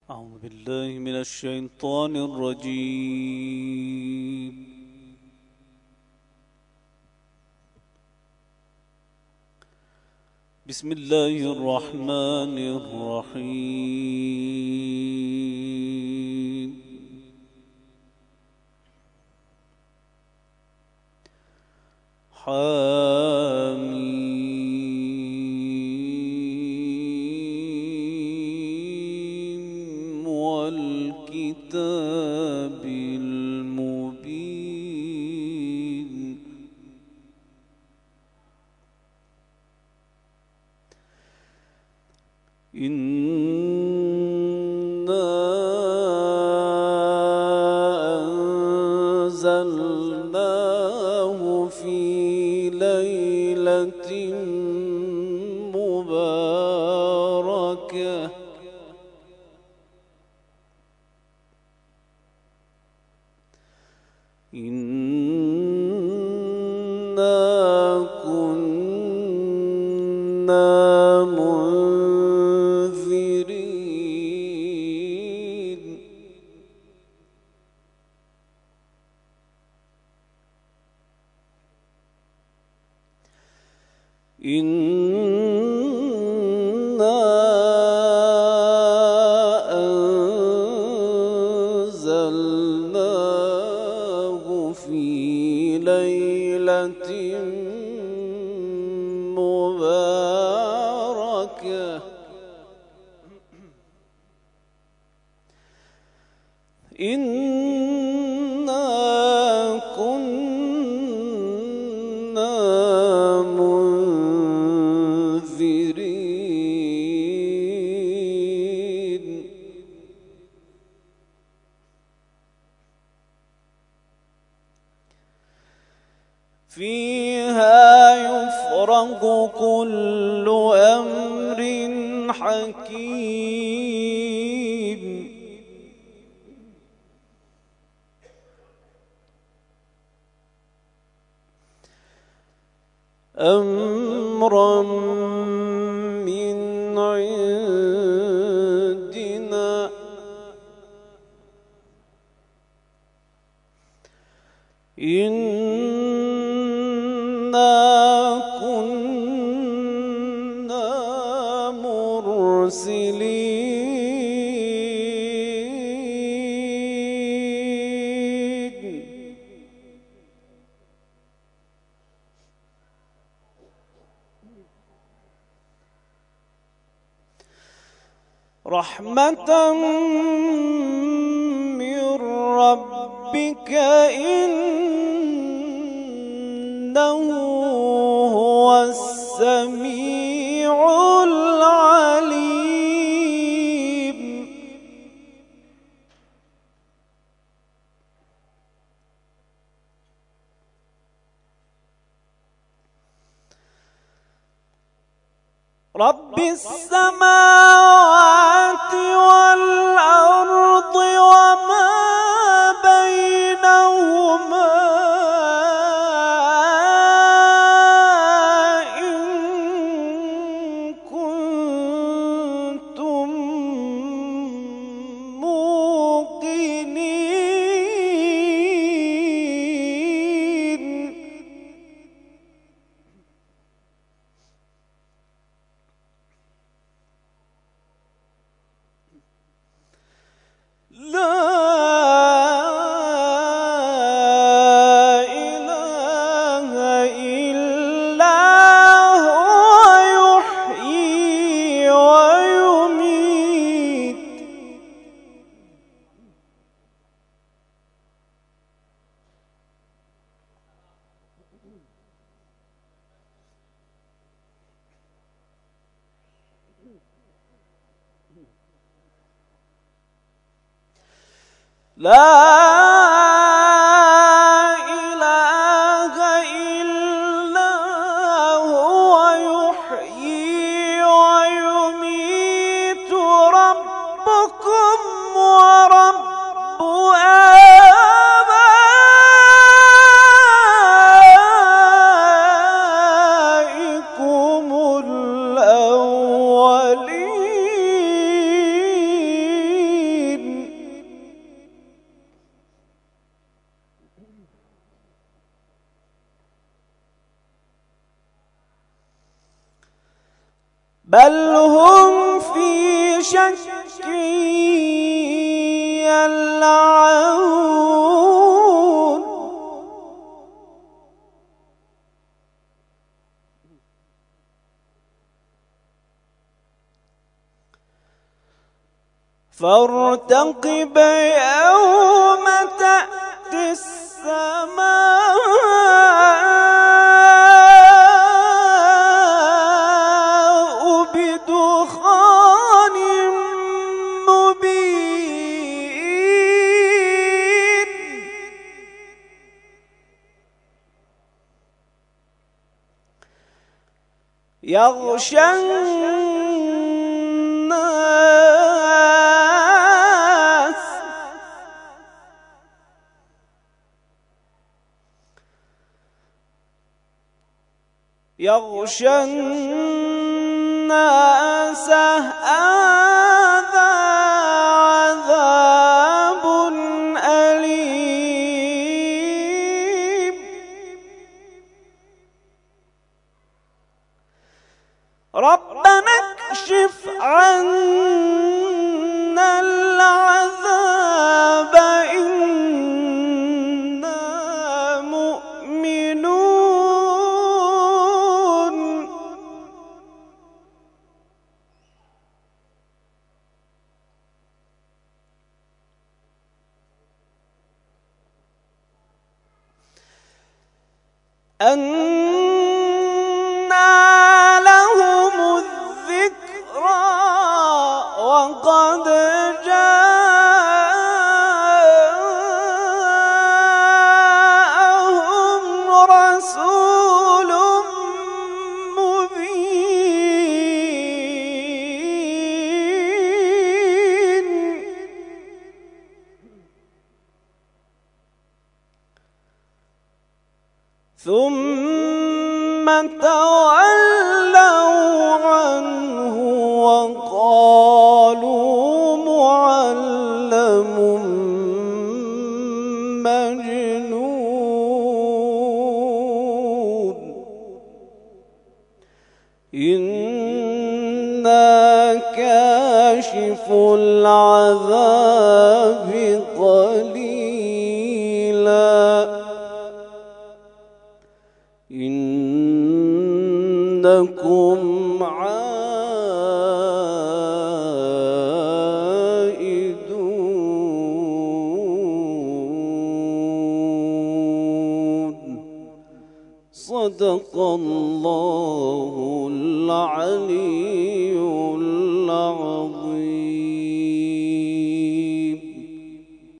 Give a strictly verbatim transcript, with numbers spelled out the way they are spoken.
أعوذ بالله من الشيطان الرجيم. بسم الله الرحمن الرحيم. حاميم والكتاب المبين. إنا أنزلناه في ليلة مباركة إنا كنا منذرين. إنا أنزلناه في ليلة مباركة إنا كنا منذرين. فيها يفرق كل أمر حكيم أمرا من عندنا إنا كنا مرسلين. رحمة من ربك إنه هو السميع العليم. رب السماوات والأرض وما بينهما إن كنتم موقنين. لا إله إلا هو يحيي ويميت. لا إله إلا هو يحيي ويميت. ربكم ورب آبائكم الأولين. بل هم في شك يلعبون فارتقب يوم تأتي السماء بدخان مبين يغشى الناس يغشى الناس هذا عذاب أليم ربنا اكشف عنا العذاب إنا مؤمنون أنى لهم الذكرى وقد جاءهم رسول مبين ثم تولوا عنه وقالوا معلم مجنون إنا كاشف العذاب قليلا إنكم عائدون صدق الله العلي العظيم.